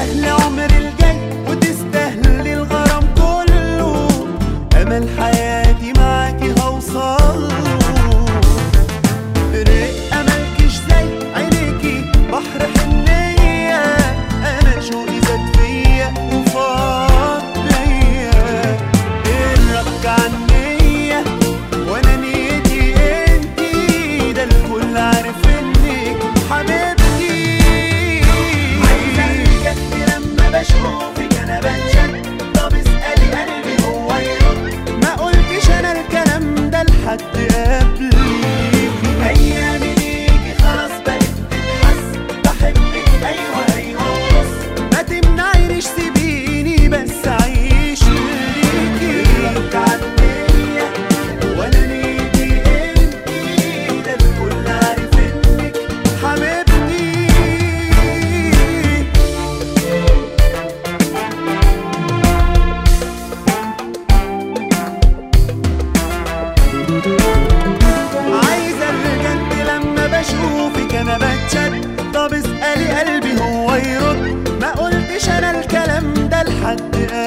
تستاهلي عمري الجاي وتستاهلي الغرام كله، امل حياتي معاكي هوصله. رق ملكش زي عينيكي بحر حنية، انا شوقي زاد فيا وفاض بيا. الرك عنيا وانا نيتي انتي، ده الكل عارف انك حبيبتي. عايزة بجد لما بشوفك انا بتشد، طب اسألي قلبي هو يرد، ما قلتش انا الكلام ده لحد قبليكي. ايامي ليكي خلاص بقت تتحس، بحبك ايوه ايوه بص، ما تمنعينيش سيبيني بس اعيش ليكي. الرك عنيا وانا نيتي انتي، ده الكل عارف انك حبيبتي. عايزة بجد لما بشوفك انا بتشد، طب اسألي قلبي هو يرد، ما قلتش انا الكلام ده لحد